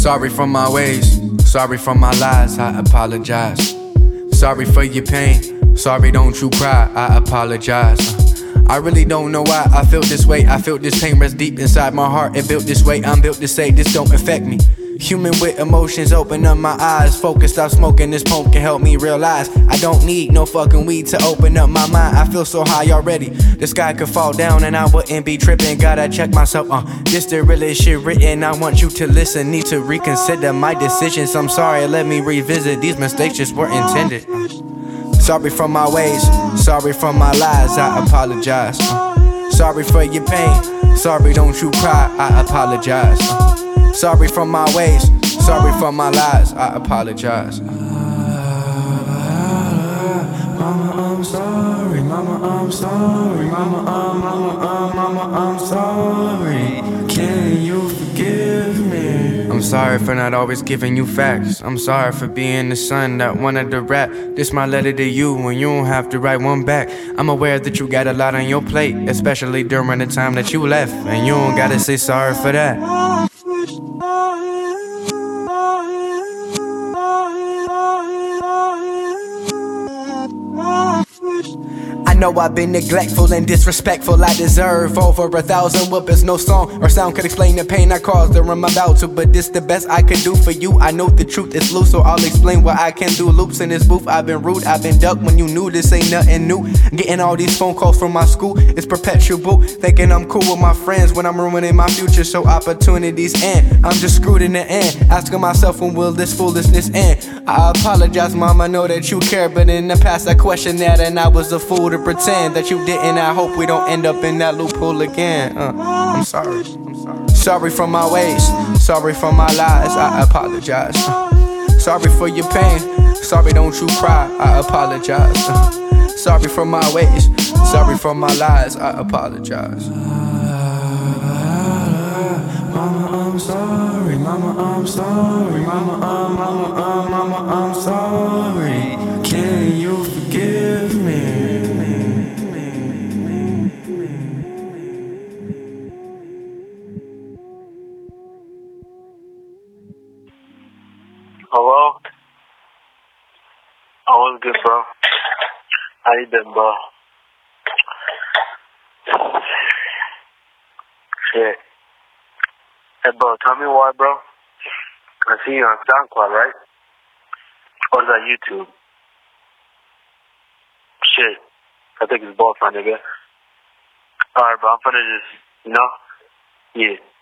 Sorry for my ways, sorry for my lies, I apologize. Sorry for your pain, sorry don't you cry, I apologize. I really don't know why I feel this way. I feel this pain rest deep inside my heart. It built this way, I'm built to say this don't affect me. Human with emotions, open up my eyes. Focus, stop smoking, this poem can help me realize I don't need no fucking weed to open up my mind. I feel so high already, the sky could fall down and I wouldn't be tripping. Gotta check myself, this the realest shit written. I want you to listen, need to reconsider my decisions. I'm sorry, let me revisit, these mistakes just weren't intended. Sorry for my ways, sorry for my lies, I apologize. Sorry for your pain, sorry don't you cry, I apologize. Sorry for my ways, sorry for my lies, I apologize. Mama, I'm sorry, mama, I'm sorry, mama, I'm sorry. Can you forgive me? I'm sorry for not always giving you facts. I'm sorry for being the son that wanted to rap. This my letter to you when you don't have to write one back. I'm aware that you got a lot on your plate, especially during the time that you left, and you don't gotta say sorry for that. I know I've been neglectful and disrespectful. I deserve over 1,000 whoopers. No song or sound could explain the pain I caused during my bout to, but this the best I could do for you. I know the truth is loose, so I'll explain what I can do. Loops in this booth, I've been rude, I've been ducked when you knew this ain't nothing new. Getting all these phone calls from my school, it's perpetual. Thinking I'm cool with my friends when I'm ruining my future, so opportunities end. I'm just screwed in the end, asking myself when will this foolishness end. I apologize, mom, I know that you care, but in the past I questioned that and I was a fool to pretend that you didn't. I hope we don't end up in that loophole again. I'm sorry. Sorry for my ways, sorry for my lies, I apologize. Sorry for your pain, sorry don't you cry, I apologize. Sorry for my ways, sorry for my lies, I apologize. Mama, I'm sorry, mama, I'm sorry, mama, I'm sorry. Can you forgive me? Hello? I was good, bro. How you been, bro? Shit. Hey, bro, tell me why, bro. I see you on SoundCloud, right? Or is that YouTube? Shit. I think it's both, my nigga. Alright, bro, I'm finna just, yeah.